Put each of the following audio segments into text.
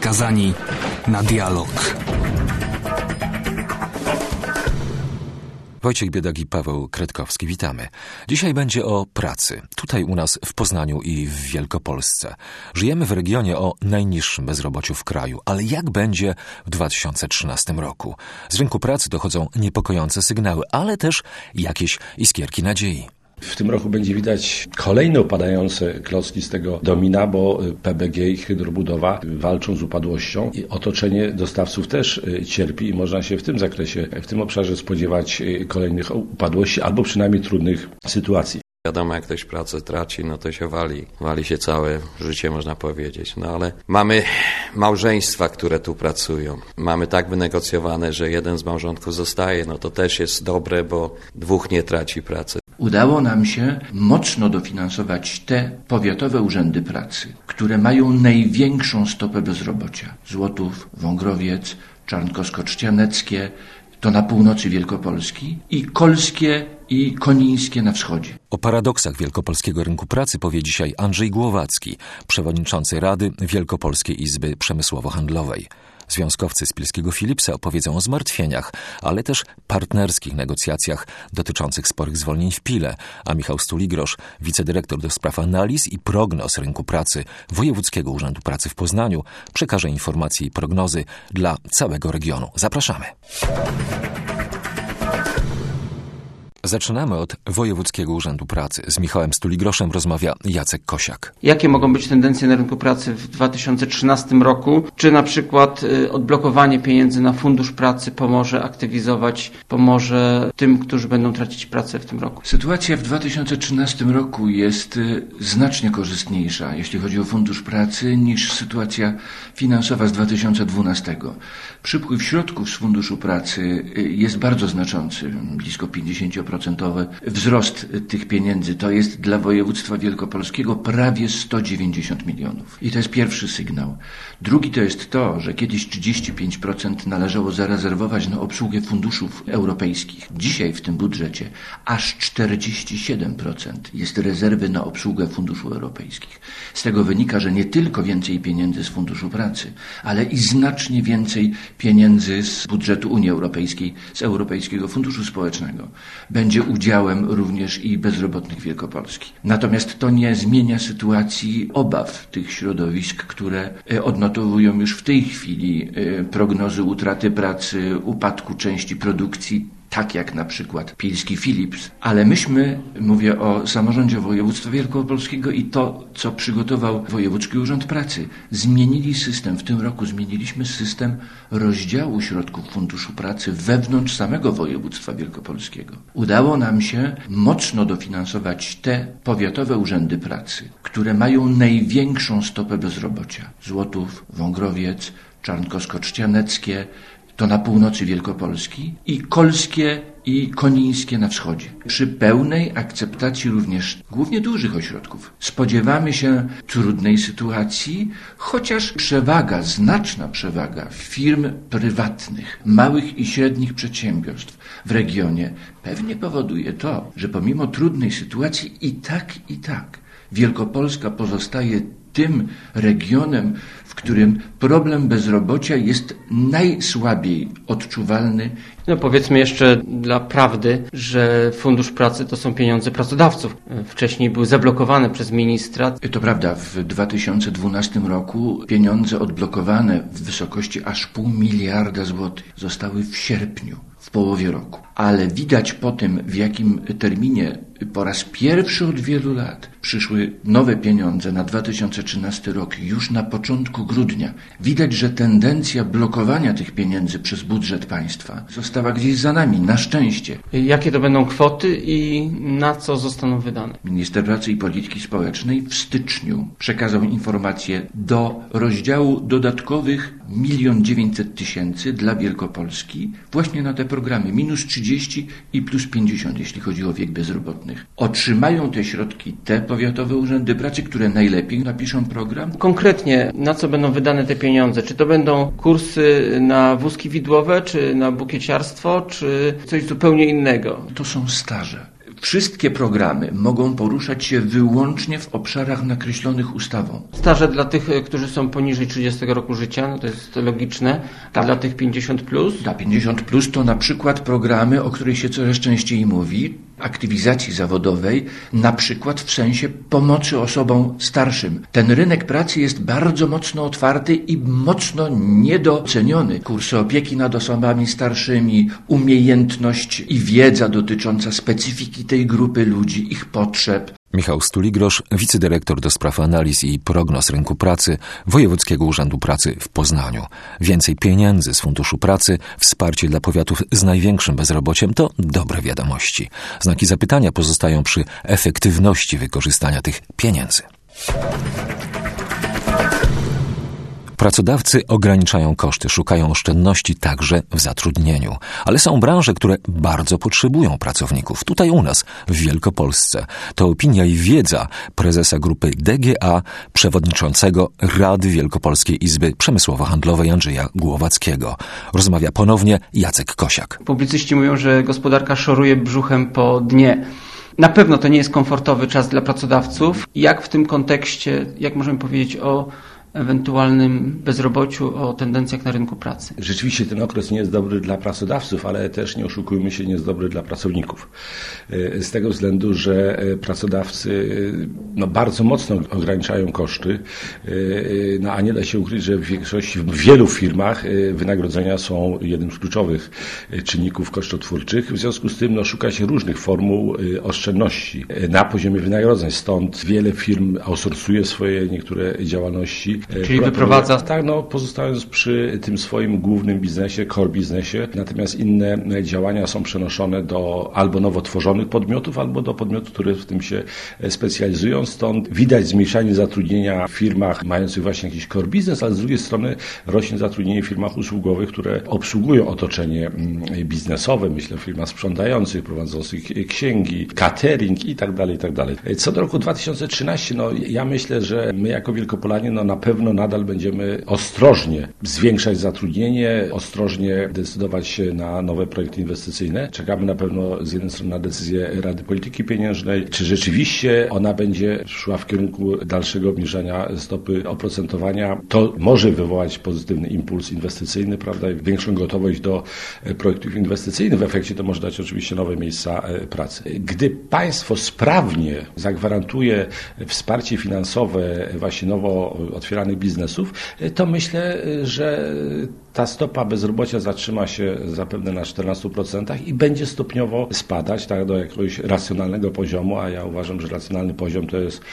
skazani na dialog. Wojciech Biedak i Paweł Kretkowski, witamy. Dzisiaj będzie o pracy. Tutaj u nas w Poznaniu i w Wielkopolsce. Żyjemy w regionie o najniższym bezrobociu w kraju, ale jak będzie w 2013 roku? Z rynku pracy dochodzą niepokojące sygnały, ale też jakieś iskierki nadziei. W tym roku będzie widać kolejne opadające klocki z tego domina, bo PBG i Hydrobudowa walczą z upadłością i otoczenie dostawców też cierpi i można się w tym zakresie, w tym obszarze spodziewać kolejnych upadłości albo przynajmniej trudnych sytuacji. Wiadomo, jak ktoś pracę traci, no to się wali się całe życie, można powiedzieć. No ale mamy małżeństwa, które tu pracują. Mamy tak wynegocjowane, że jeden z małżonków zostaje, no to też jest dobre, bo dwóch nie traci pracy. Udało nam się mocno dofinansować te powiatowe urzędy pracy, które mają największą stopę bezrobocia. Złotów, Wągrowiec, Czarnkowsko-Trzcianeckie, to na północy Wielkopolski, i Kolskie i Konińskie na wschodzie. O paradoksach wielkopolskiego rynku pracy powie dzisiaj Andrzej Głowacki, przewodniczący Rady Wielkopolskiej Izby Przemysłowo-Handlowej. Związkowcy z Pilskiego Philipsa opowiedzą o zmartwieniach, ale też partnerskich negocjacjach dotyczących sporych zwolnień w Pile, a Michał Stuligrosz, wicedyrektor do spraw analiz i prognoz rynku pracy Wojewódzkiego Urzędu Pracy w Poznaniu, przekaże informacje i prognozy dla całego regionu. Zapraszamy. Zaczynamy od Wojewódzkiego Urzędu Pracy. Z Michałem Stuligroszem rozmawia Jacek Kosiak. Jakie mogą być tendencje na rynku pracy w 2013 roku? Czy na przykład odblokowanie pieniędzy na Fundusz Pracy pomoże tym, którzy będą tracić pracę w tym roku? Sytuacja w 2013 roku jest znacznie korzystniejsza, jeśli chodzi o Fundusz Pracy, niż sytuacja finansowa z 2012. Przypływ środków z Funduszu Pracy jest bardzo znaczący, blisko 50%. Wzrost tych pieniędzy to jest dla województwa wielkopolskiego prawie 190 milionów. I to jest pierwszy sygnał. Drugi to jest to, że kiedyś 35% należało zarezerwować na obsługę funduszów europejskich. Dzisiaj w tym budżecie aż 47% jest rezerwy na obsługę funduszów europejskich. Z tego wynika, że nie tylko więcej pieniędzy z Funduszu Pracy, ale i znacznie więcej pieniędzy z budżetu Unii Europejskiej, z Europejskiego Funduszu Społecznego będzie udziałem również i bezrobotnych Wielkopolski. Natomiast to nie zmienia sytuacji obaw tych środowisk, które odnotowują już w tej chwili prognozy utraty pracy, upadku części produkcji, tak jak na przykład Pilski Philips. Ale mówię o samorządzie województwa wielkopolskiego i to, co przygotował Wojewódzki Urząd Pracy, zmienili system. W tym roku zmieniliśmy system rozdziału środków Funduszu Pracy wewnątrz samego województwa wielkopolskiego. Udało nam się mocno dofinansować te powiatowe urzędy pracy, które mają największą stopę bezrobocia. Złotów, Wągrowiec, Czarnkowsko-Trzcianeckie, to na północy Wielkopolski, i Kolskie i Konińskie na wschodzie. Przy pełnej akceptacji również głównie dużych ośrodków. Spodziewamy się trudnej sytuacji, chociaż znaczna przewaga firm prywatnych, małych i średnich przedsiębiorstw w regionie pewnie powoduje to, że pomimo trudnej sytuacji i tak Wielkopolska pozostaje tym regionem, w którym problem bezrobocia jest najsłabiej odczuwalny. Powiedzmy jeszcze dla prawdy, że Fundusz Pracy to są pieniądze pracodawców. Wcześniej były zablokowane przez ministra. To prawda, w 2012 roku pieniądze odblokowane w wysokości aż 0,5 miliarda złotych zostały w sierpniu, w połowie roku. Ale widać po tym, w jakim terminie po raz pierwszy od wielu lat przyszły nowe pieniądze na 2013 rok, już na początku grudnia. Widać, że tendencja blokowania tych pieniędzy przez budżet państwa została gdzieś za nami, na szczęście. Jakie to będą kwoty i na co zostaną wydane? Minister Pracy i Polityki Społecznej w styczniu przekazał informację do rozdziału dodatkowych 1 900 000 dla Wielkopolski właśnie na te programy -30 i +50, jeśli chodzi o wiek bezrobotnych. Otrzymają te środki te powiatowe urzędy pracy, które najlepiej napiszą program. Konkretnie na co będą wydane te pieniądze? Czy to będą kursy na wózki widłowe, czy na bukieciarstwo, czy coś zupełnie innego? To są staże. Wszystkie programy mogą poruszać się wyłącznie w obszarach nakreślonych ustawą. Staże dla tych, którzy są poniżej 30 roku życia, no to jest logiczne. Tak. Dla tych 50+? Dla 50+ to na przykład programy, o których się coraz częściej mówi, aktywizacji zawodowej, na przykład w sensie pomocy osobom starszym. Ten rynek pracy jest bardzo mocno otwarty i mocno niedoceniony. Kursy opieki nad osobami starszymi, umiejętność i wiedza dotycząca specyfiki tej grupy ludzi, ich potrzeb. Michał Stuligrosz, wicedyrektor do spraw analiz i prognoz rynku pracy Wojewódzkiego Urzędu Pracy w Poznaniu. Więcej pieniędzy z Funduszu Pracy, wsparcie dla powiatów z największym bezrobociem to dobre wiadomości. Znaki zapytania pozostają przy efektywności wykorzystania tych pieniędzy. Pracodawcy ograniczają koszty, szukają oszczędności także w zatrudnieniu. Ale są branże, które bardzo potrzebują pracowników. Tutaj u nas, w Wielkopolsce. To opinia i wiedza prezesa grupy DGA, przewodniczącego Rady Wielkopolskiej Izby Przemysłowo-Handlowej Andrzeja Głowackiego. Rozmawia ponownie Jacek Kosiak. Publicyści mówią, że gospodarka szoruje brzuchem po dnie. Na pewno to nie jest komfortowy czas dla pracodawców. Jak w tym kontekście, jak możemy powiedzieć o ewentualnym bezrobociu, o tendencjach na rynku pracy? Rzeczywiście ten okres nie jest dobry dla pracodawców, ale też, nie oszukujmy się, nie jest dobry dla pracowników. Z tego względu, że pracodawcy bardzo mocno ograniczają koszty, a nie da się ukryć, że w wielu firmach wynagrodzenia są jednym z kluczowych czynników kosztotwórczych. W związku z tym szuka się różnych formuł oszczędności na poziomie wynagrodzeń. Stąd wiele firm outsourcuje swoje niektóre działalności. Czyli wyprowadza? Tak, pozostając przy tym swoim głównym biznesie, core biznesie. Natomiast inne działania są przenoszone do albo nowo tworzonych podmiotów, albo do podmiotów, które w tym się specjalizują. Stąd widać zmniejszanie zatrudnienia w firmach mających właśnie jakiś core biznes, ale z drugiej strony rośnie zatrudnienie w firmach usługowych, które obsługują otoczenie biznesowe. Myślę o firmach sprzątających, prowadzących księgi, catering i tak dalej, i tak dalej. Co do roku 2013, ja myślę, że my jako Wielkopolanie na pewno nadal będziemy ostrożnie zwiększać zatrudnienie, ostrożnie decydować się na nowe projekty inwestycyjne. Czekamy na pewno z jednej strony na decyzję Rady Polityki Pieniężnej, czy rzeczywiście ona będzie szła w kierunku dalszego obniżania stopy oprocentowania. To może wywołać pozytywny impuls inwestycyjny, prawda, i większą gotowość do projektów inwestycyjnych. W efekcie to może dać oczywiście nowe miejsca pracy. Gdy państwo sprawnie zagwarantuje wsparcie finansowe właśnie nowo otwieranych biznesów, to myślę, że ta stopa bezrobocia zatrzyma się zapewne na 14% i będzie stopniowo spadać do jakiegoś racjonalnego poziomu, a ja uważam, że racjonalny poziom to jest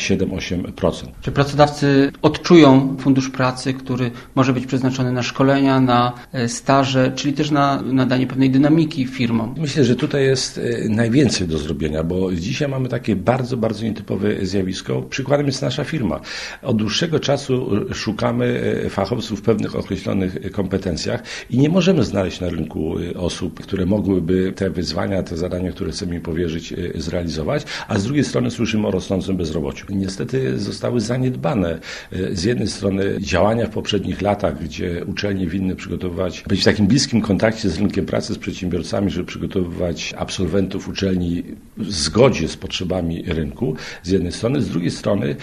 7-8%. Czy pracodawcy odczują Fundusz Pracy, który może być przeznaczony na szkolenia, na staże, czyli też na nadanie pewnej dynamiki firmom? Myślę, że tutaj jest najwięcej do zrobienia, bo dzisiaj mamy takie bardzo, bardzo nietypowe zjawisko. Przykładem jest nasza firma. Od dłuższego czasu szukamy fachowców w pewnych określonych kompetencjach i nie możemy znaleźć na rynku osób, które mogłyby te wyzwania, te zadania, które chcemy im powierzyć, zrealizować, a z drugiej strony słyszymy o rosnącym bezrobociu. Niestety zostały zaniedbane z jednej strony działania w poprzednich latach, gdzie uczelnie winny być w takim bliskim kontakcie z rynkiem pracy, z przedsiębiorcami, żeby przygotowywać absolwentów uczelni w zgodzie z potrzebami rynku, z jednej strony. Z drugiej strony,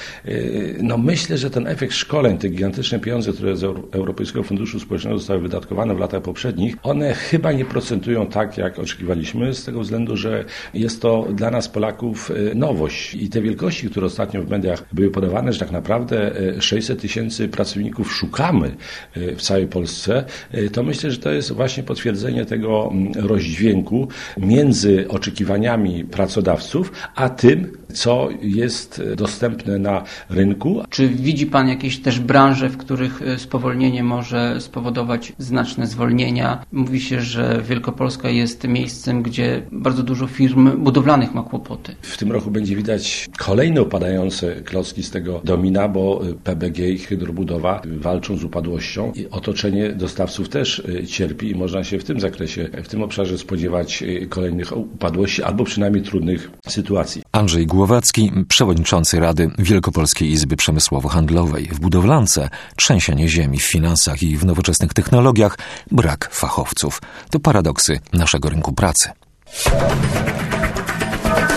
myślę, że ten efekt szkoleń, te gigantyczne pieniądze, które z Europejskiego Funduszu Społecznego zostały wydatkowane w latach poprzednich, one chyba nie procentują tak, jak oczekiwaliśmy, z tego względu, że jest to dla nas Polaków nowość. I te wielkości, które ostatnio w mediach były podawane, że tak naprawdę 600 000 pracowników szukamy w całej Polsce, to myślę, że to jest właśnie potwierdzenie tego rozdźwięku między oczekiwaniami pracodawców, a tym, co jest dostępne na rynku. Czy widzi Pan jakieś też branże, w których spowolnienie może spowodować znaczne zwolnienia? Mówi się, że Wielkopolska jest miejscem, gdzie bardzo dużo firm budowlanych ma kłopoty. W tym roku będzie widać kolejne opadające klocki z tego domina, bo PBG i Hydrobudowa walczą z upadłością i otoczenie dostawców też cierpi i można się w tym zakresie, w tym obszarze spodziewać kolejnych upadłości albo przynajmniej trudnych sytuacji. Andrzej Głowacki, przewodniczący Rady Wielkopolskiej Izby Przemysłowo-Handlowej. W budowlance trzęsienie ziemi, w finansach i w nowoczesnych technologiach brak fachowców. To paradoksy naszego rynku pracy.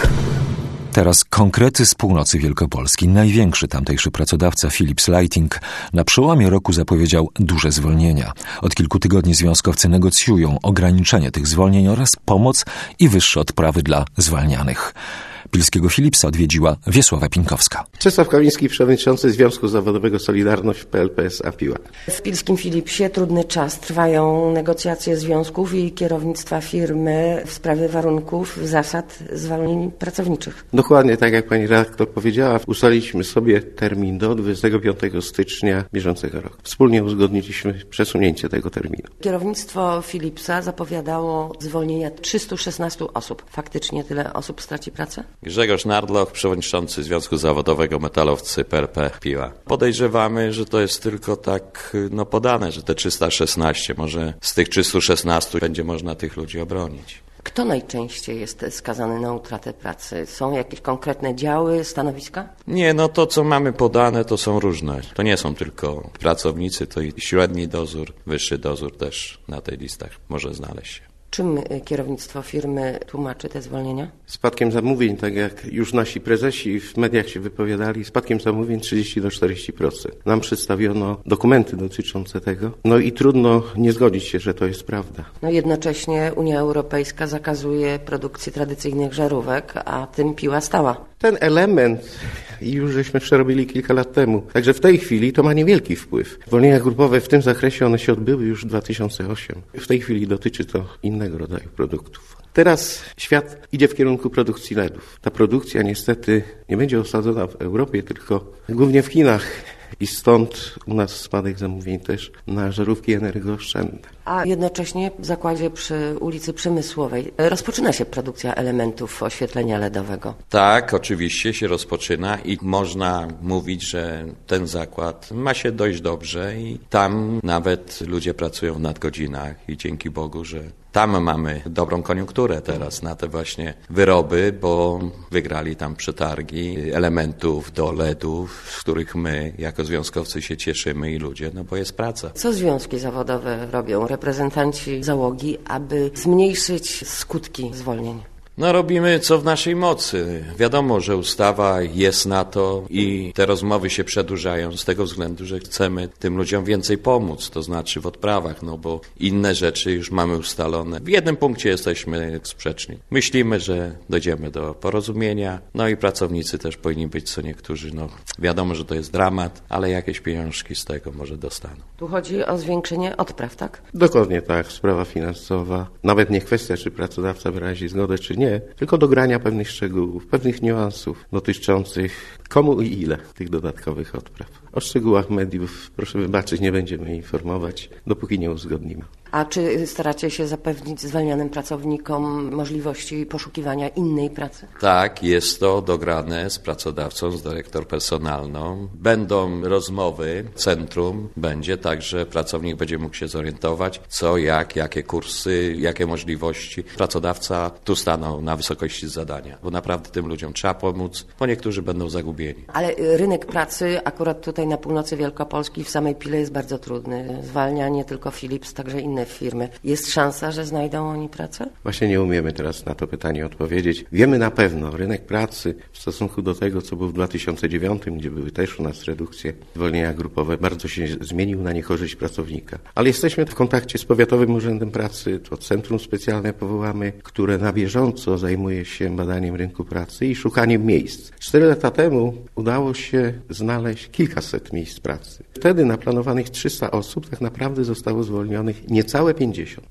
Teraz konkrety z północy Wielkopolski. Największy tamtejszy pracodawca Philips Lighting na przełomie roku zapowiedział duże zwolnienia. Od kilku tygodni związkowcy negocjują ograniczenie tych zwolnień oraz pomoc i wyższe odprawy dla zwalnianych. Pilskiego Philipsa odwiedziła Wiesława Pinkowska. Czesław Kamiński, przewodniczący Związku Zawodowego Solidarność PLPS Piła. W Pilskim Philipsie trudny czas. Trwają negocjacje związków i kierownictwa firmy w sprawie warunków, zasad zwolnień pracowniczych. Dokładnie tak jak pani redaktor powiedziała, ustaliliśmy sobie termin do 25 stycznia bieżącego roku. Wspólnie uzgodniliśmy przesunięcie tego terminu. Kierownictwo Philipsa zapowiadało zwolnienia 316 osób. Faktycznie tyle osób straci pracę? Grzegorz Nardloch, przewodniczący Związku Zawodowego Metalowcy PRP Piła. Podejrzewamy, że to jest tylko tak podane, że te 316, może z tych 316 będzie można tych ludzi obronić. Kto najczęściej jest skazany na utratę pracy? Są jakieś konkretne działy, stanowiska? Nie, to co mamy podane to są różne. To nie są tylko pracownicy, to i średni dozór, wyższy dozór też na tej listach może znaleźć się. Czym kierownictwo firmy tłumaczy te zwolnienia? Spadkiem zamówień, tak jak już nasi prezesi w mediach się wypowiadali, spadkiem zamówień 30-40%. Nam przedstawiono dokumenty dotyczące tego, i trudno nie zgodzić się, że to jest prawda. Jednocześnie Unia Europejska zakazuje produkcji tradycyjnych żarówek, a tym Piła stała. Ten element już żeśmy przerobili kilka lat temu, także w tej chwili to ma niewielki wpływ. Zwolnienia grupowe w tym zakresie one się odbyły już w 2008. W tej chwili dotyczy to innego rodzaju produktów. Teraz świat idzie w kierunku produkcji LEDów. Ta produkcja niestety nie będzie osadzona w Europie, tylko głównie w Chinach. I stąd u nas spadek zamówień też na żarówki energooszczędne. A jednocześnie w zakładzie przy ulicy Przemysłowej rozpoczyna się produkcja elementów oświetlenia LEDowego. Tak, oczywiście się rozpoczyna i można mówić, że ten zakład ma się dość dobrze i tam nawet ludzie pracują w nadgodzinach i dzięki Bogu, że tam mamy dobrą koniunkturę teraz na te właśnie wyroby, bo wygrali tam przetargi elementów do LEDów, z których my jako związkowcy się cieszymy i ludzie, bo jest praca. Co związki zawodowe robią, reprezentanci załogi, aby zmniejszyć skutki zwolnień? Robimy co w naszej mocy. Wiadomo, że ustawa jest na to i te rozmowy się przedłużają z tego względu, że chcemy tym ludziom więcej pomóc, to znaczy w odprawach, bo inne rzeczy już mamy ustalone. W jednym punkcie jesteśmy sprzeczni. Myślimy, że dojdziemy do porozumienia, i pracownicy też powinni być co niektórzy, wiadomo, że to jest dramat, ale jakieś pieniążki z tego może dostaną. Tu chodzi o zwiększenie odpraw, tak? Dokładnie tak, sprawa finansowa. Nawet nie kwestia, czy pracodawca wyrazi zgodę, czy nie, tylko dogrania pewnych szczegółów, pewnych niuansów dotyczących komu i ile tych dodatkowych odpraw. O szczegółach mediów, proszę wybaczyć, nie będziemy informować, dopóki nie uzgodnimy. A czy staracie się zapewnić zwalnianym pracownikom możliwości poszukiwania innej pracy? Tak, jest to dograne z pracodawcą, z dyrektor personalną. Będą rozmowy, centrum będzie, także pracownik będzie mógł się zorientować, co, jakie kursy, jakie możliwości. Pracodawca tu stanął na wysokości zadania, bo naprawdę tym ludziom trzeba pomóc, bo niektórzy będą zagubieni. Ale rynek pracy akurat tutaj na północy Wielkopolski w samej Pile jest bardzo trudny. Zwalnia nie tylko Philips, także inne firmy. Jest szansa, że znajdą oni pracę? Właśnie nie umiemy teraz na to pytanie odpowiedzieć. Wiemy na pewno, rynek pracy w stosunku do tego, co było w 2009, gdzie były też u nas redukcje, zwolnienia grupowe, bardzo się zmienił na niekorzyść pracownika. Ale jesteśmy w kontakcie z Powiatowym Urzędem Pracy, to centrum specjalne powołamy, które na bieżąco zajmuje się badaniem rynku pracy i szukaniem miejsc. 4 lata temu udało się znaleźć kilkaset miejsc pracy. Wtedy na planowanych 300 osób tak naprawdę zostało zwolnionych niecałe 50.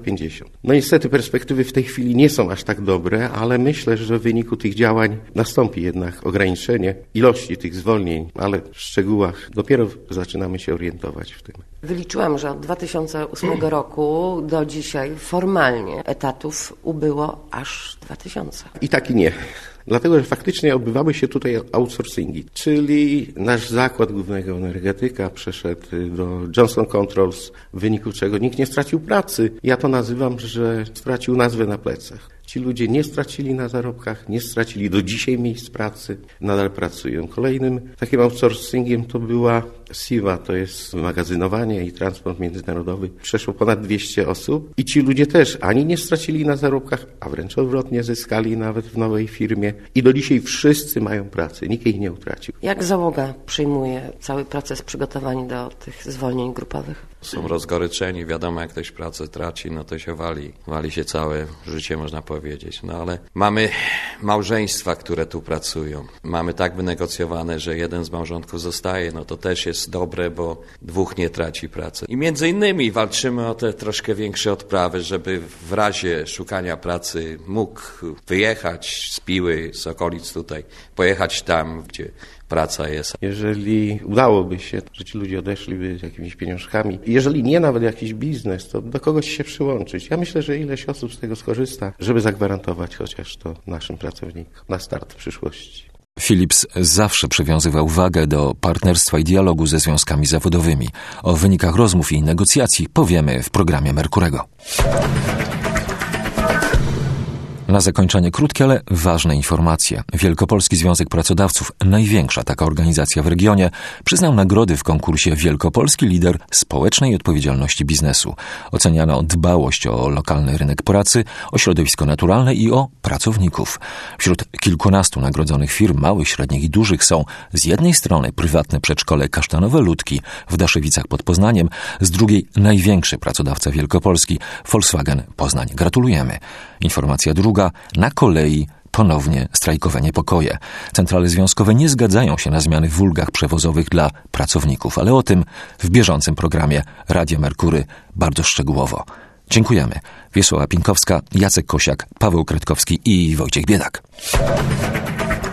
Niestety perspektywy w tej chwili nie są aż tak dobre, ale myślę, że w wyniku tych działań nastąpi jednak ograniczenie ilości tych zwolnień, ale w szczegółach dopiero zaczynamy się orientować w tym. Wyliczyłam, że od 2008 roku do dzisiaj formalnie etatów ubyło aż 2000. I tak i nie. Dlatego, że faktycznie odbywały się tutaj outsourcingi, czyli nasz zakład głównego energetyka przeszedł do Johnson Controls, w wyniku czego nikt nie stracił pracy. Ja to nazywam, że stracił nazwę na plecach. Ci ludzie nie stracili na zarobkach, nie stracili do dzisiaj miejsc pracy, nadal pracują. Kolejnym takim outsourcingiem to była SIWA to jest magazynowanie i transport międzynarodowy. Przeszło ponad 200 osób i ci ludzie też ani nie stracili na zarobkach, a wręcz odwrotnie zyskali nawet w nowej firmie. I do dzisiaj wszyscy mają pracę, nikt jej nie utracił. Jak załoga przyjmuje cały proces przygotowań do tych zwolnień grupowych? Są rozgoryczeni, wiadomo, jak ktoś pracę traci, no to się wali się całe życie, można powiedzieć. No ale mamy małżeństwa, które tu pracują. Mamy tak wynegocjowane, że jeden z małżonków zostaje, no to też jest dobre, bo dwóch nie traci pracy. I między innymi walczymy o te troszkę większe odprawy, żeby w razie szukania pracy mógł wyjechać z Piły, z okolic tutaj, pojechać tam, gdzie praca jest. Jeżeli udałoby się, że ci ludzie odeszliby z jakimiś pieniążkami, jeżeli nie nawet jakiś biznes, to do kogoś się przyłączyć. Ja myślę, że ileś osób z tego skorzysta, żeby zagwarantować chociaż to naszym pracownikom na start w przyszłości. Philips zawsze przywiązywał wagę do partnerstwa i dialogu ze związkami zawodowymi. O wynikach rozmów i negocjacji powiemy w programie Merkurego. Na zakończenie krótkie, ale ważne informacje. Wielkopolski Związek Pracodawców, największa taka organizacja w regionie, przyznał nagrody w konkursie Wielkopolski Lider Społecznej Odpowiedzialności Biznesu. Oceniano dbałość o lokalny rynek pracy, o środowisko naturalne i o pracowników. Wśród kilkunastu nagrodzonych firm, małych, średnich i dużych, są z jednej strony prywatne przedszkole Kasztanowe Ludki w Daszewicach pod Poznaniem, z drugiej największy pracodawca Wielkopolski Volkswagen Poznań. Gratulujemy. Informacja druga. Na kolei ponownie strajkowe niepokoje. Centrale związkowe nie zgadzają się na zmiany w ulgach przewozowych dla pracowników, ale o tym w bieżącym programie Radia Merkury bardzo szczegółowo. Dziękujemy. Wiesława Pinkowska, Jacek Kosiak, Paweł Kretkowski i Wojciech Biedak.